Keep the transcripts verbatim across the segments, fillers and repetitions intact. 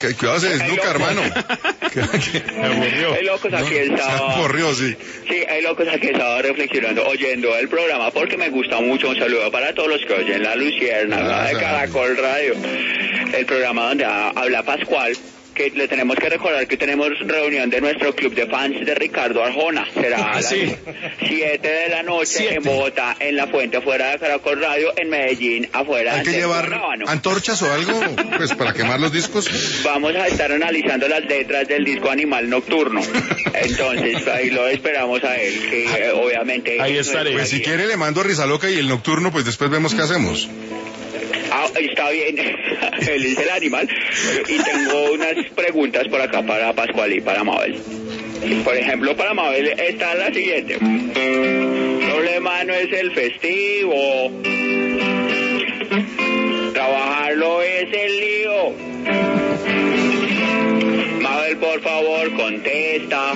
Que cuidado, se desnuca, hermano. Me aburrió. Hay locos aquí el sábado. Se aburrió, sí. Sí, hay locos aquí el sábado reflexionando, oyendo el programa, porque me gusta mucho. Un saludo para todos los que oyen La Luciérnaga de Caracol Radio. El programa donde habla Pascual, que le tenemos que recordar que tenemos reunión de nuestro club de fans de Ricardo Arjona. Será Ah, a las sí. siete de la noche Siete. en Bogotá, en la Fuente afuera de Caracol Radio, en Medellín afuera Hay que del llevar Rábano. antorchas o algo, pues, para quemar los discos. Vamos a estar analizando las letras del disco Animal Nocturno. Entonces, ahí lo esperamos a él, que eh, obviamente... Ahí estaré. Pues si quiere le mando a Rizaloca y el nocturno, pues después vemos qué hacemos. Ah, está bien, él es el animal. Y tengo unas preguntas por acá para Pascual y para Mabel. Por ejemplo, para Mabel está la siguiente. El problema no es el festivo, trabajarlo es el lío. Mabel, por favor, contesta.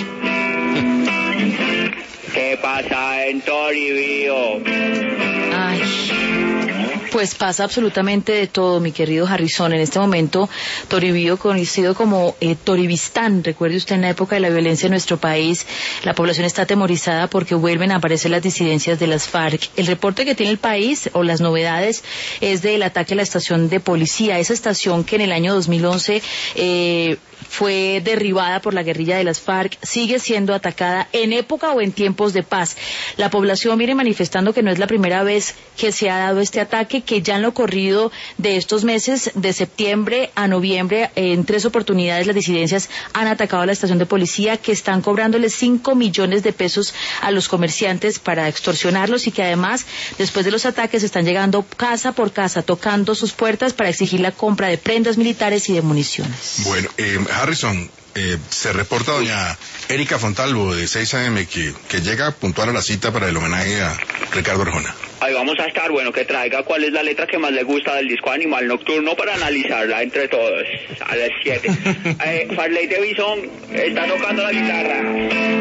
¿Qué pasa en Toribío? Ay, pues pasa absolutamente de todo, mi querido Harrison. En este momento, Toribío, conocido como eh, Toribistán, recuerde usted, en la época de la violencia en nuestro país, la población está atemorizada porque vuelven a aparecer las disidencias de las FARC. El reporte que tiene el país, o las novedades, es del ataque a la estación de policía, esa estación que en el año dos mil once eh, fue derribada por la guerrilla de las FARC, sigue siendo atacada en época o en tiempos de paz. La población viene manifestando que no es la primera vez que se ha dado este ataque, que ya en lo corrido de estos meses, de septiembre a noviembre, en tres oportunidades las disidencias han atacado a la estación de policía, que están cobrándole cinco millones de pesos a los comerciantes para extorsionarlos, y que además, después de los ataques, están llegando casa por casa, tocando sus puertas para exigir la compra de prendas militares y de municiones. Bueno, eh, Harrison, eh, se reporta doña Erika Fontalvo de seis a eme que, que llega puntual a la cita para el homenaje a Ricardo Arjona. Ahí vamos a estar, bueno, que traiga cuál es la letra que más le gusta del disco Animal Nocturno para analizarla entre todos a las siete. eh, Farley de Bison está tocando la guitarra.